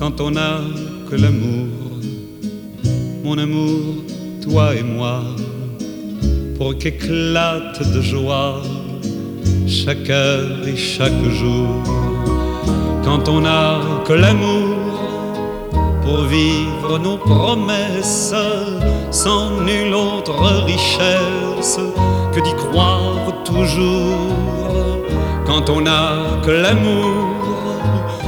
quand on n'a que l'amour, mon amour, toi et moi, pour qu'éclate de joie chaque heure et chaque jour. Quand on n'a que l'amour pour vivre nos promesses, sans nulle autre richesse que d'y croire toujours. Quand on n'a que l'amour